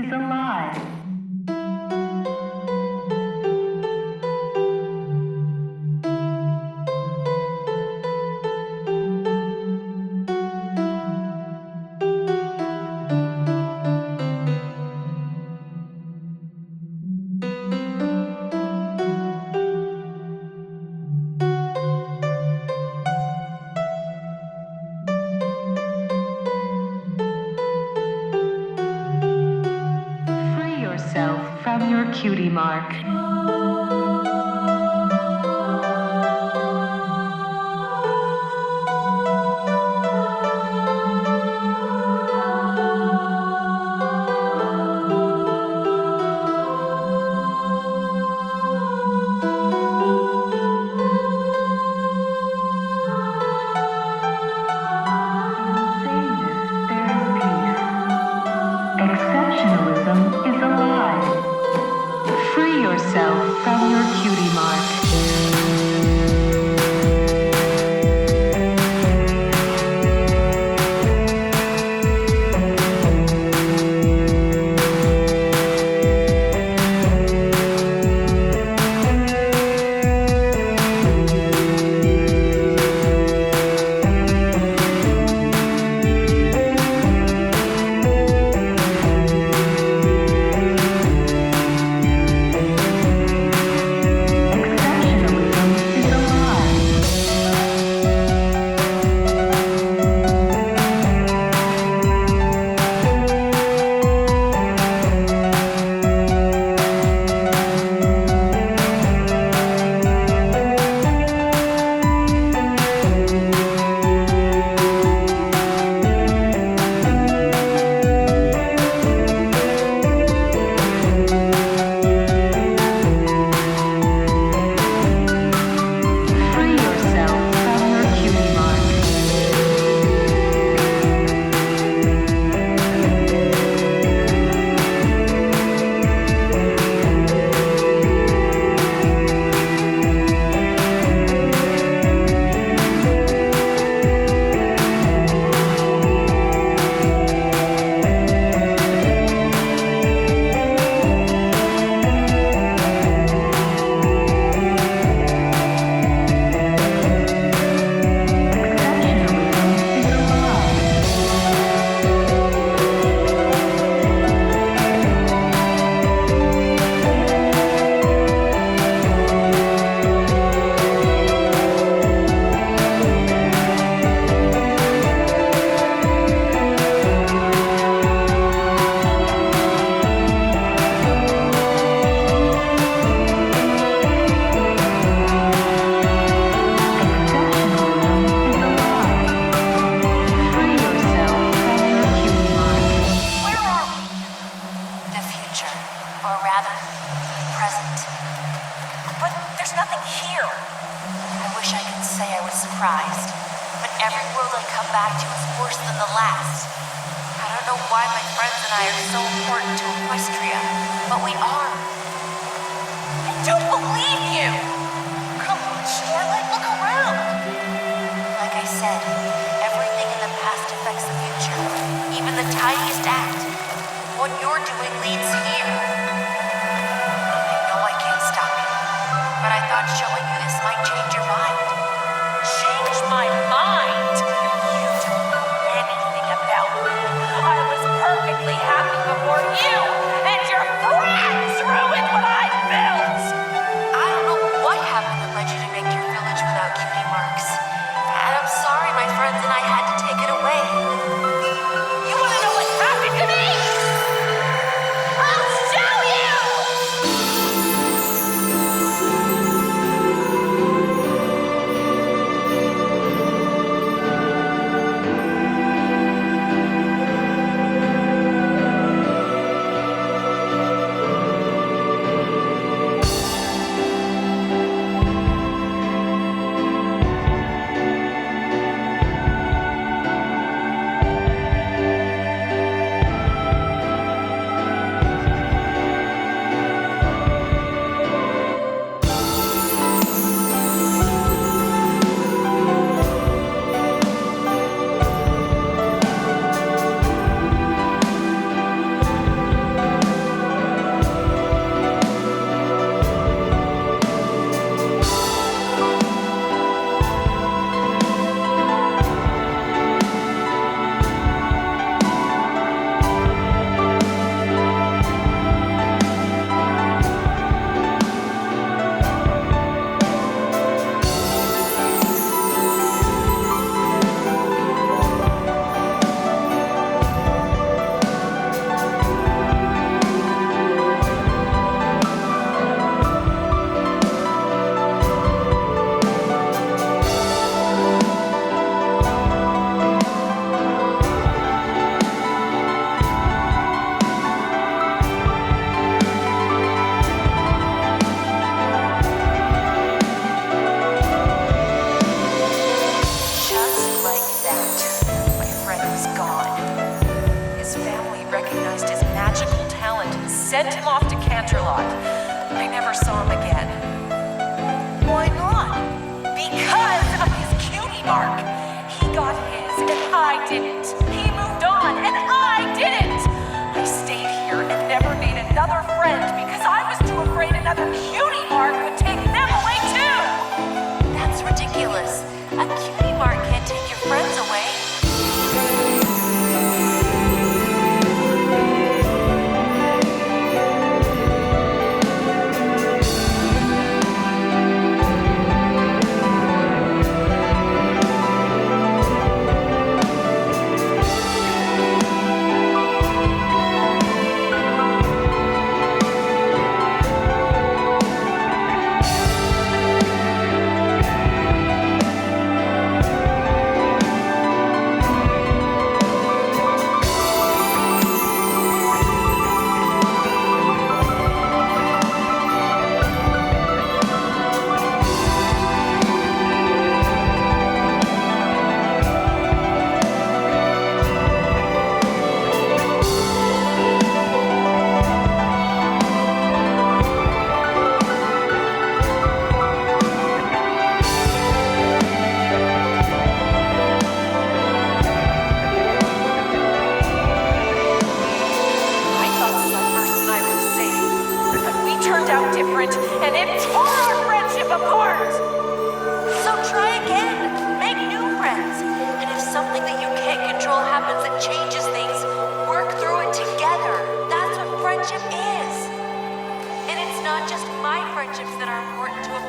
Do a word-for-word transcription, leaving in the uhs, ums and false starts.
is alive. Free yourself from your cutie mark. Exceptionalism is alive. Free yourself from your cutie mark. surprised. But every world I come back to is worse than the last. I don't know why my friends and I are so important to Equestria, but we are. I don't believe you! Come on, Starlight, look around! Like I said, everything in the past affects the future, even the tiniest act. What you're doing leads here. I know I can't stop you, but I thought showing you this might change your mind. Change my mind? You don't know anything about me. I was perfectly happy before you and your friends ruined what I built! I don't know what happened that led you to make your village without cutie marks. And I'm sorry my friends and I had to take it away. You wanna know what happened to me? I'll show you! sent him off to Canterlot. I never saw him again. Why not? Because of his cutie mark. He got his and I didn't. He moved on and I didn't. I stayed here and never made another friend because I was too afraid another cutie mark would take them away too. That's ridiculous. A cutie mark can't take your friends away. Different, and it tore our friendship apart. So try again. Make new friends. And if something that you can't control happens that changes things, work through it together. That's what friendship is. And it's not just my friendships that are important to a